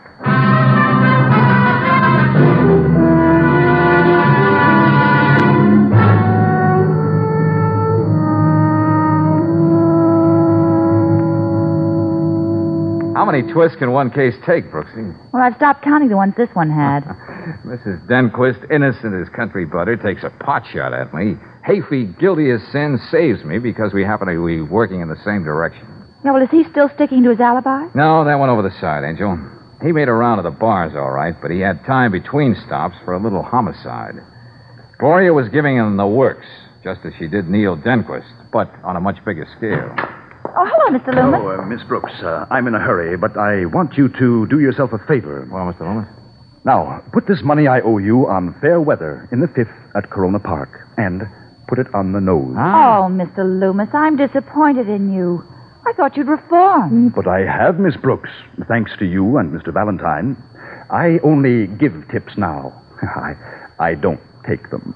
How many twists can one case take, Brooksy? Well, I've stopped counting the ones this one had. Mrs. Denquist, innocent as country butter, takes a pot shot at me. Hafey, guilty as sin, saves me because we happen to be working in the same direction. Yeah, well, is he still sticking to his alibi? No, that went over the side, Angel. He made a round of the bars, all right, but he had time between stops for a little homicide. Gloria was giving him the works, just as she did Neil Denquist, but on a much bigger scale. Oh, hello, Mr. Loomis. Oh, Miss Brooks, I'm in a hurry, but I want you to do yourself a favor. Well, Mr. Loomis? Now, put this money I owe you on fair weather in the 5th at Corona Park, and put it on the nose. Oh, Mr. Loomis, I'm disappointed in you. I thought you'd reform. But I have, Miss Brooks. Thanks to you and Mr. Valentine. I only give tips now. I don't take them.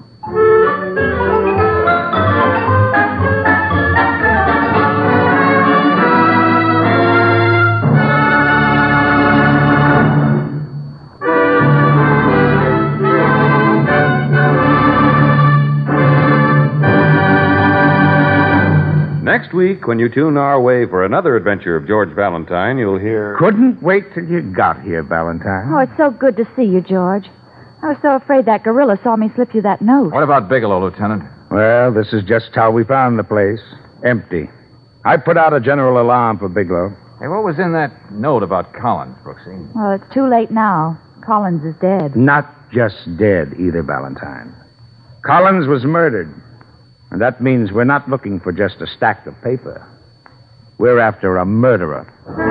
Next week, when you tune our way for another adventure of George Valentine, you'll hear... Couldn't wait till you got here, Valentine. Oh, it's so good to see you, George. I was so afraid that gorilla saw me slip you that note. What about Bigelow, Lieutenant? Well, this is just how we found the place. Empty. I put out a general alarm for Bigelow. Hey, what was in that note about Collins, Brooksy? Well, it's too late now. Collins is dead. Not just dead either, Valentine. Collins was murdered. And that means we're not looking for just a stack of paper. We're after a murderer.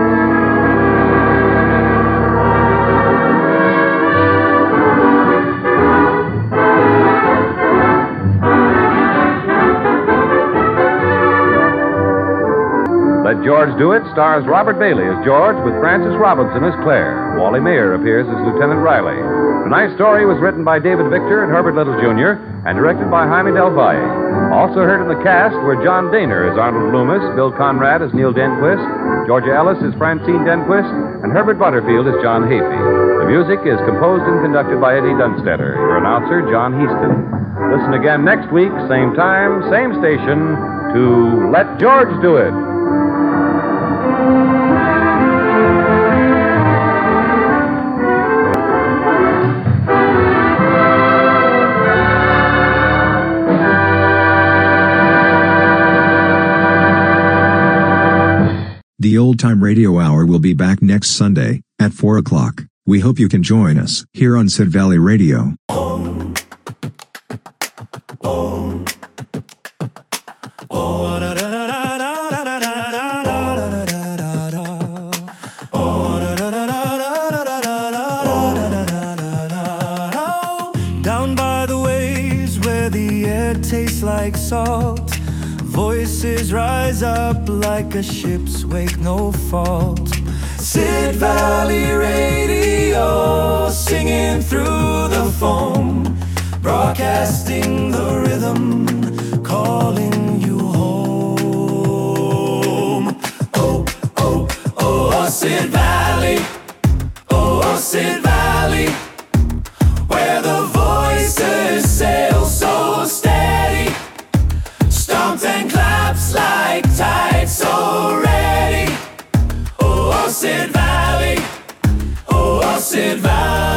Let George Do It stars Robert Bailey as George with Frances Robinson as Claire. Wally Mayer appears as Lieutenant Riley. Tonight's story was written by David Victor and Herbert Little Jr. and directed by Jaime Del Valle. Also heard in the cast were John Daner as Arnold Loomis, Bill Conrad as Neil Denquist, Georgia Ellis as Francine Denquist, and Herbert Butterfield as John Hafey. The music is composed and conducted by Eddie Dunstetter. Your announcer, John Heaston. Listen again next week, same time, same station, to Let George Do It. The Old Time Radio Hour will be back next Sunday, at 4 o'clock. We hope you can join us here on Sid Valley Radio. Down by the waves where the air tastes like salt, voices rise up like a ship's wake, no fault. Sid Valley Radio, singing through the foam, broadcasting the rhythm, calling you home. Oh, oh, oh, Sid Valley, oh, Sid Valley, where the voices sail so steady, stomps and claps like tides so ready. Oh, Sid Valley, oh, Sid Valley.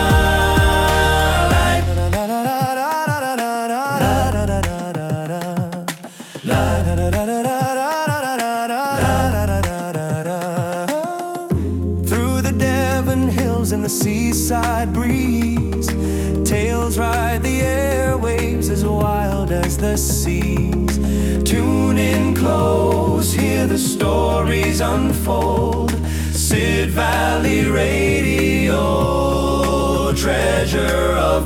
Through the Devon hills and the seaside breeze, tales ride the airwaves as wild as the seas. Tune in close, hear the stories unfold. Sid Valley Radio, treasure of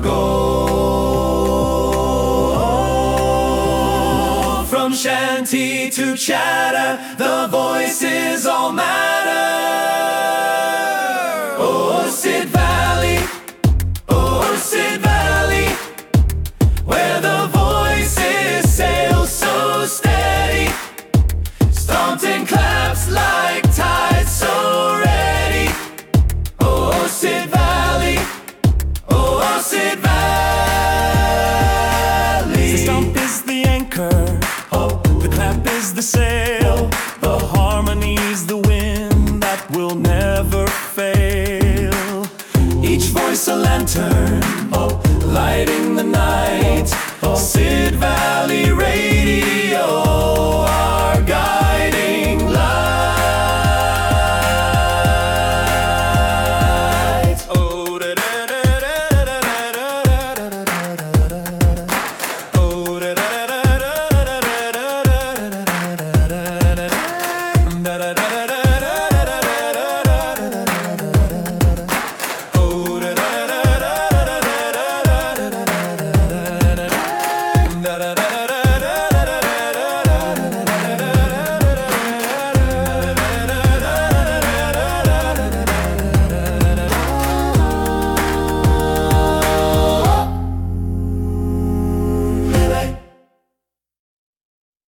gold. From shanty to chatter, the voices all matter. Oh, Sid Valley, oh, Sid Valley, where the voices sail so steady, stomped and claps like tides so ready. Oh, Sid Valley, oh, Sid Valley. The stomp is the anchor, oh, the clap is the sail, the harmony's the wind that will never fail. Each voice a lantern, oh, lighting